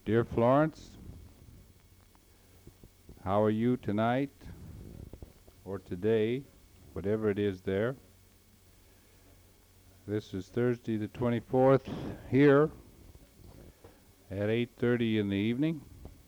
Dear Florence, how are you tonight or today, whatever it is there? This is Thursday the 24th here at 8:30 in the evening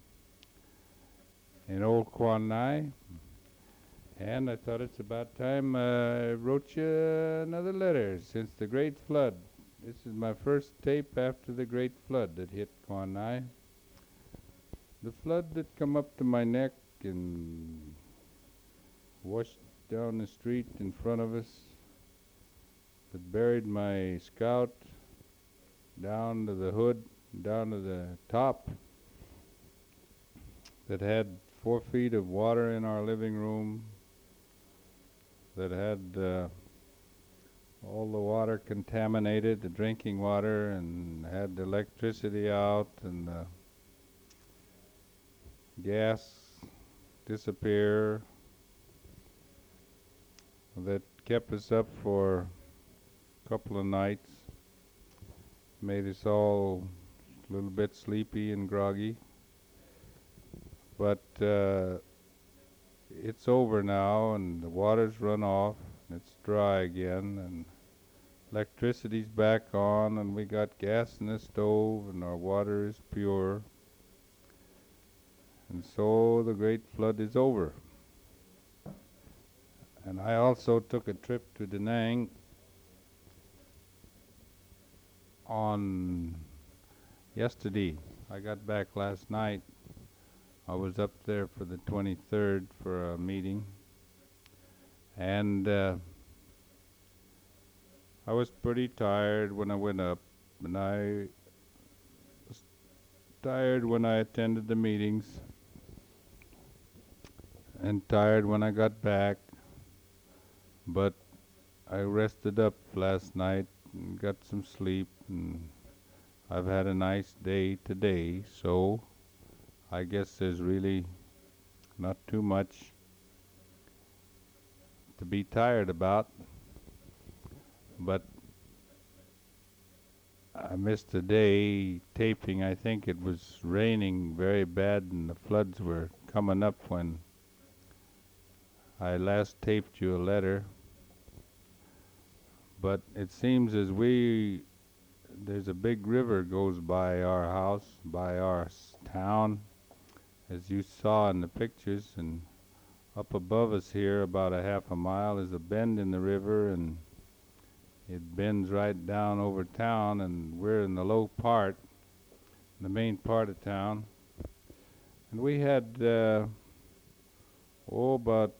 in Old Kwanai, and I thought it's about time I wrote you another letter since the Great Flood. This is my first tape after the Great Flood that hit Kwanai. The flood that come up to my neck and washed down the street in front of us, that buried my Scout down to the hood, down to the top, that had 4 feet of water in our living room, that had all the water contaminated, the drinking water, and had the electricity out and the gas disappear, that kept us up for a couple of nights, made us all a little bit sleepy and groggy. But it's over now, and the water's run off, and it's dry again, and electricity's back on, and we got gas in the stove, and our water is pure. And so the Great Flood is over. And I also took a trip to Da Nang on yesterday. I got back last night. I was up there for the 23rd for a meeting, and I was pretty tired when I went up, and I was tired when I attended the meetings, and tired when I got back, but I rested up last night and got some sleep, and I've had a nice day today, so I guess there's really not too much to be tired about. But I missed a day taping. I think it was raining very bad and the floods were coming up when I last taped you a letter. But it seems as there's a big river goes by our house, by our town, as you saw in the pictures, and up above us here about a half a mile is a bend in the river, and it bends right down over town, and we're in the low part, the main part of town. And we had about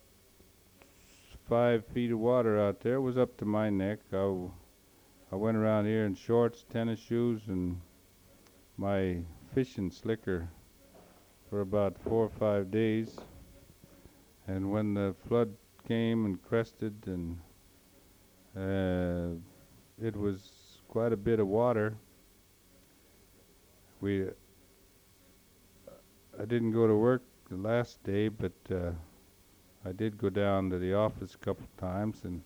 5 feet of water out there. It was up to my neck. I went around here in shorts, tennis shoes, and my fishing slicker for about 4 or 5 days. And when the flood came and crested, and it was quite a bit of water, I didn't go to work the last day, but I did go down to the office a couple of times, and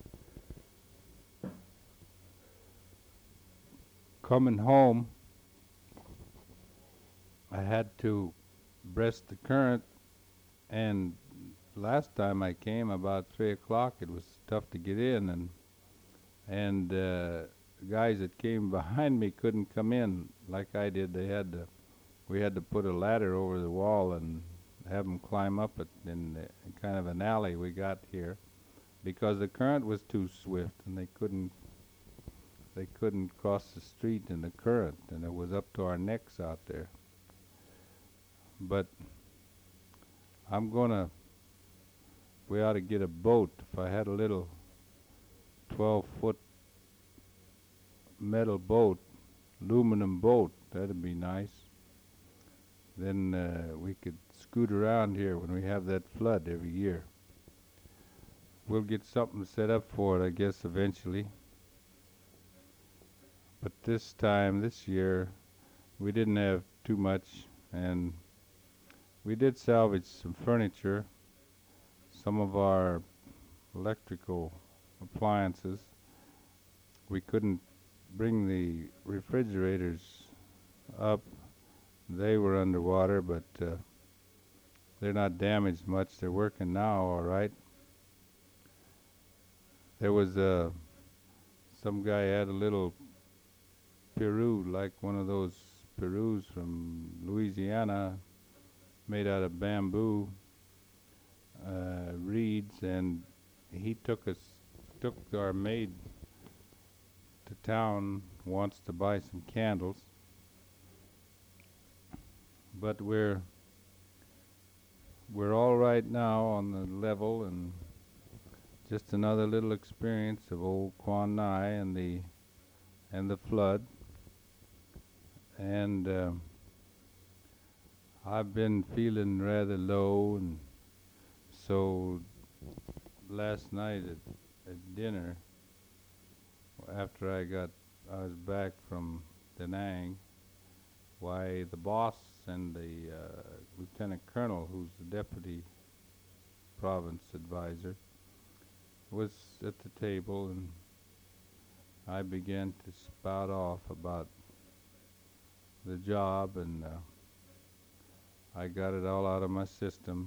coming home I had to breast the current, and last time I came about 3 o'clock it was tough to get in, and guys that came behind me couldn't come in like I did. We had to put a ladder over the wall and have them climb up it in kind of an alley we got here, because the current was too swift and they couldn't cross the street in the current, and it was up to our necks out there. But we ought to get a boat. If I had a little 12-foot metal boat, aluminum boat, that'd be nice. Then we could scoot around here when we have that flood every year. We'll get something set up for it, I guess, eventually. But this year, we didn't have too much, and we did salvage some furniture, some of our electrical appliances. We couldn't bring the refrigerators up they were underwater, but they're not damaged much. They're working now, all right. There was some guy had a little pirogue, like one of those pirogues from Louisiana, made out of bamboo reeds, and he took our maid to town once to buy some candles. But we're all right now on the level, and just another little experience of old Quan Nai and the flood. And I've been feeling rather low, and so last night at dinner, after I was back from Da Nang, why the boss and the lieutenant colonel, who's the deputy province advisor, was at the table, and I began to spout off about the job, and I got it all out of my system,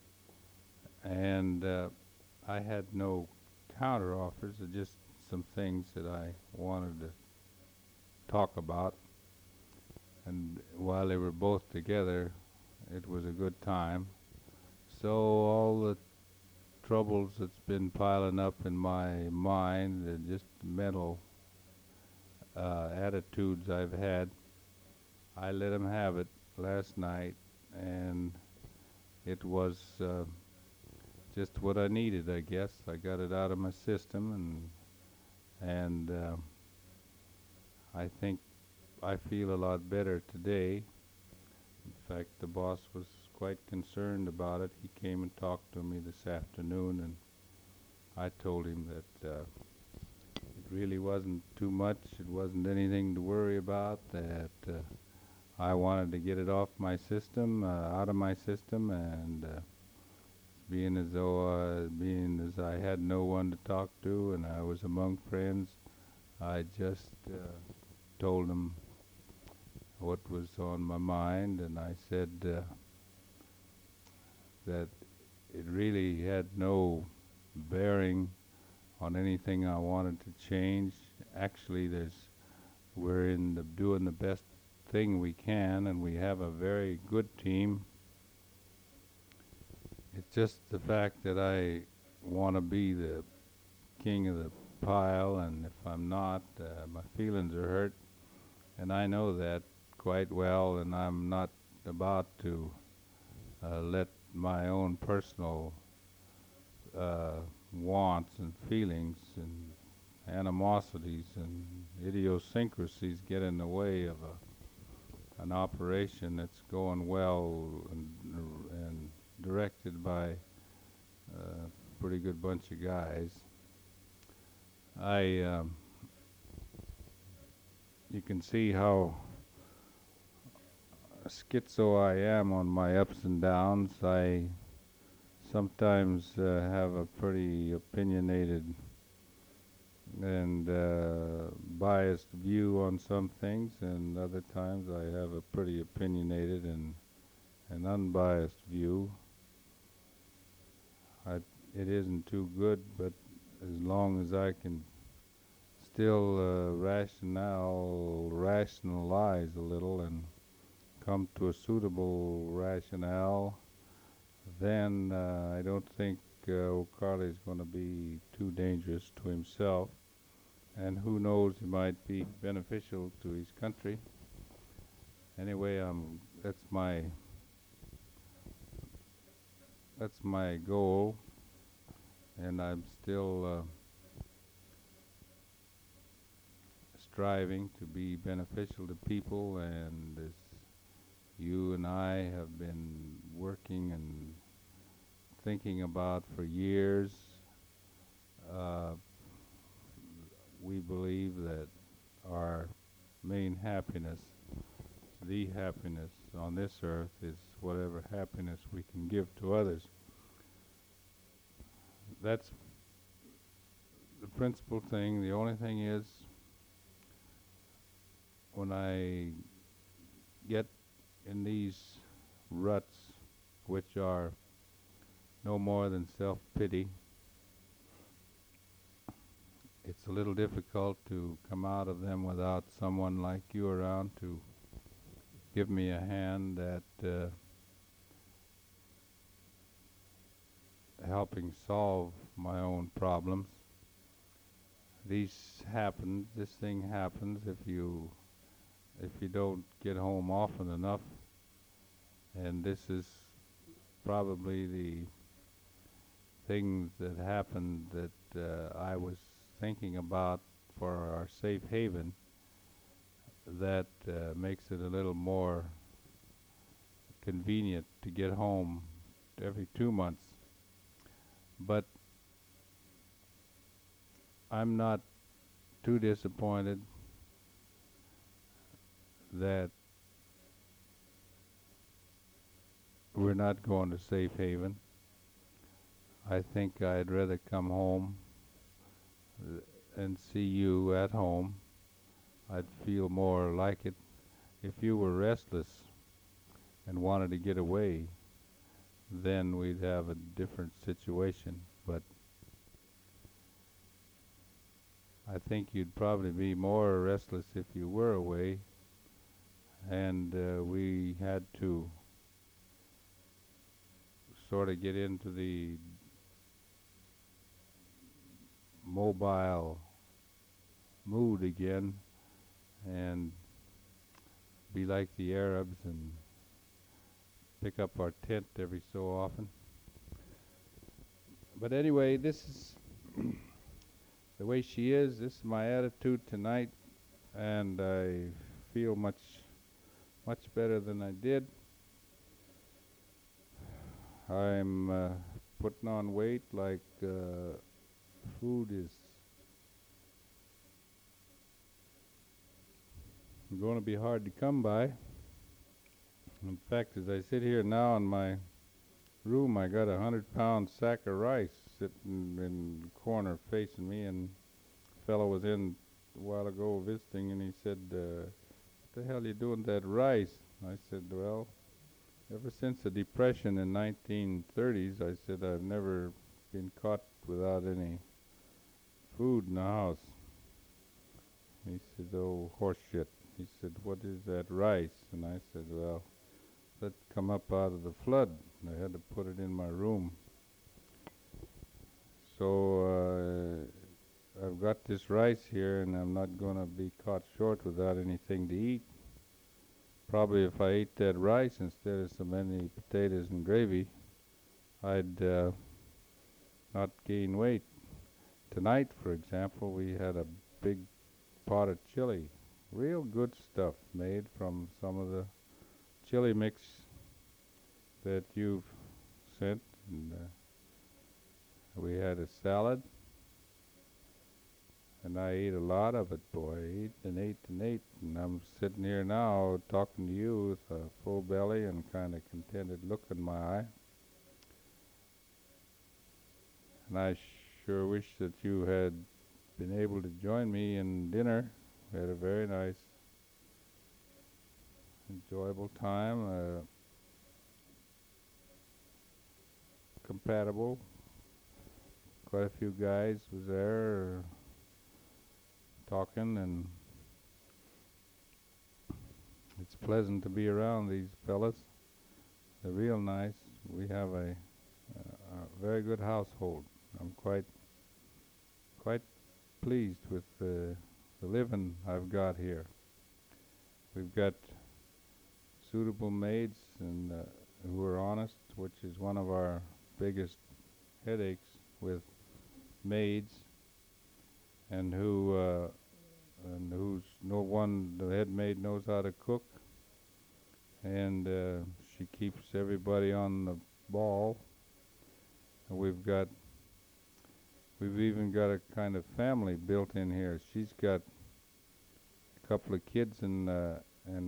and I had no counter offers, just some things that I wanted to talk about. And while they were both together, it was a good time. So all the troubles that's been piling up in my mind, just mental attitudes I've had, I let them have it last night, and it was just what I needed, I guess. I got it out of my system, and I think I feel a lot better today. In fact, the boss was quite concerned about it. He came and talked to me this afternoon, and I told him that it really wasn't too much. It wasn't anything to worry about, that I wanted to get it off my system, out of my system, and being as I had no one to talk to and I was among friends, I just told them what was on my mind, and I said that it really had no bearing on anything I wanted to change. Actually, we're doing the best thing we can, and we have a very good team. It's just the fact that I want to be the king of the pile, and if I'm not, my feelings are hurt, and I know that quite well, and I'm not about to let my own personal wants and feelings and animosities and idiosyncrasies get in the way of an operation that's going well and directed by a pretty good bunch of guys. You can see how schizo I am on my ups and downs. I sometimes have a pretty opinionated and biased view on some things, and other times I have a pretty opinionated and unbiased view. It isn't too good, but as long as I can still rationalize a little and come to a suitable rationale, then I don't think O'Carley is going to be too dangerous to himself, and who knows, he might be beneficial to his country. Anyway, that's my goal, and I'm still striving to be beneficial to people, and as you and I have been working and thinking about for years, we believe that our main happiness, the happiness on this earth, is whatever happiness we can give to others. That's the principal thing. The only thing is, when I get in these ruts, which are no more than self-pity, it's a little difficult to come out of them without someone like you around to give me a hand at helping solve my own problems. This thing happens if you don't get home often enough, and this is probably the things that happened that I was thinking about for our safe haven that makes it a little more convenient to get home every 2 months. But I'm not too disappointed that we're not going to safe haven. I think I'd rather come home and see you at home. I'd feel more like it. If you were restless and wanted to get away, then we'd have a different situation. But I think you'd probably be more restless if you were away, and we had to sort of get into the mobile mood again and be like the Arabs and pick up our tent every so often. But anyway, this is the way she is. This is my attitude tonight, and I feel much better than I did. I'm putting on weight like food is going to be hard to come by. In fact, as I sit here now in my room, I got 100-pound sack of rice sitting in the corner facing me, and a fellow was in a while ago visiting, and he said, what the hell are you doing with that rice? I said, well, ever since the Depression in 1930s, I said, I've never been caught without any food in the house. He said, oh, horse shit. He said, what is that rice? And I said, well, that come up out of the flood. I had to put it in my room. So I've got this rice here, and I'm not going to be caught short without anything to eat. Probably if I ate that rice instead of so many potatoes and gravy, I'd not gain weight. Tonight, for example, we had a big pot of chili. Real good stuff made from some of the chili mix that you've sent. And we had a salad. And I ate a lot of it, boy. I ate and ate and ate. And I'm sitting here now talking to you with a full belly and kind of contented look in my eye. And I sure wish that you had been able to join me in dinner. We had a very nice, enjoyable time. Compatible. Quite a few guys was there talking, and it's pleasant to be around these fellas. They're real nice. We have a very good household. I'm quite pleased with the living I've got here. We've got suitable maids and who are honest, which is one of our biggest headaches with maids, and who's the head maid knows how to cook, and she keeps everybody on the ball. And we've even got a kind of family built in here. She's got a couple of kids, and the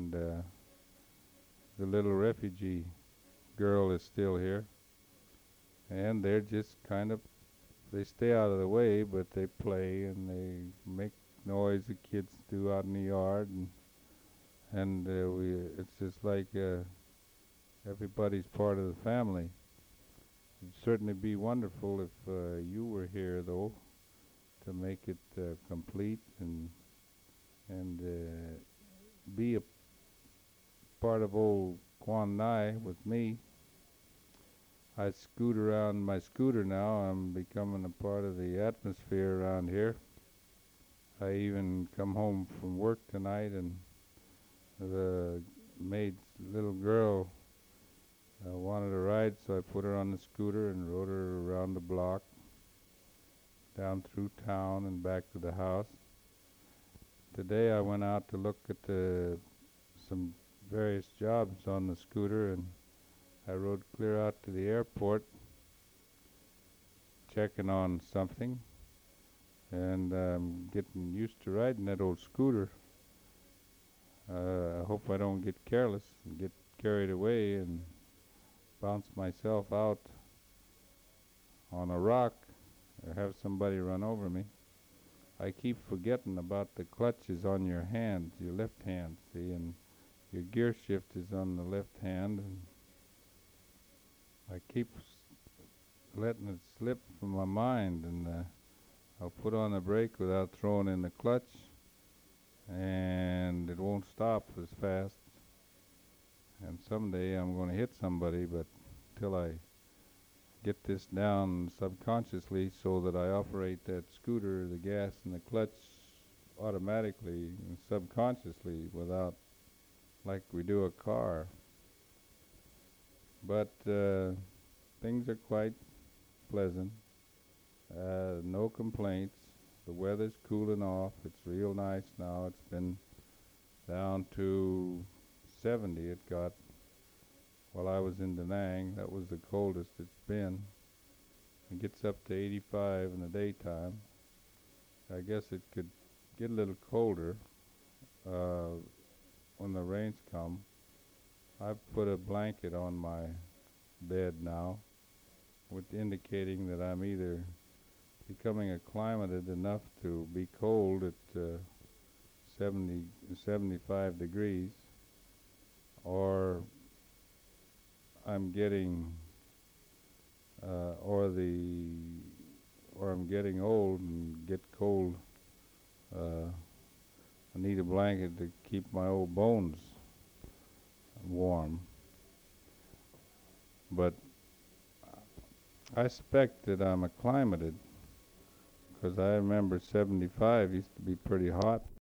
little refugee girl is still here, and they're just kind of, they stay out of the way, but they play and they make noise the kids do out in the yard, and it's just like everybody's part of the family. It'd certainly be wonderful if you were here, though, to make it complete and be a part of old Quan Nai with me. I scoot around my scooter now. I'm becoming a part of the atmosphere around here. I even come home from work tonight, and the maid's little girl wanted a ride, so I put her on the scooter and rode her around the block, down through town and back to the house. Today I went out to look at some various jobs on the scooter, and I rode clear out to the airport checking on something, and I'm getting used to riding that old scooter. I hope I don't get careless and get carried away and bounce myself out on a rock or have somebody run over me. I keep forgetting about the clutches on your hand, your left hand, see, and your gear shift is on the left hand, and I keep letting it slip from my mind, and I'll put on the brake without throwing in the clutch, and it won't stop as fast. And someday I'm going to hit somebody, but till I get this down subconsciously so that I operate that scooter, the gas and the clutch automatically and subconsciously without, like we do a car. But things are quite pleasant. No complaints. The weather's cooling off. It's real nice now. It's been down to 70 it got while I was in Da Nang. That was the coldest it's been. It gets up to 85 in the daytime. I guess it could get a little colder when the rains come. I've put a blanket on my bed now, with indicating that I'm either becoming acclimated enough to be cold at 70, 75 degrees, or I'm getting or I'm getting old and get cold. I need a blanket to keep my old bones warm. But I suspect that I'm acclimated, because I remember 75 used to be pretty hot.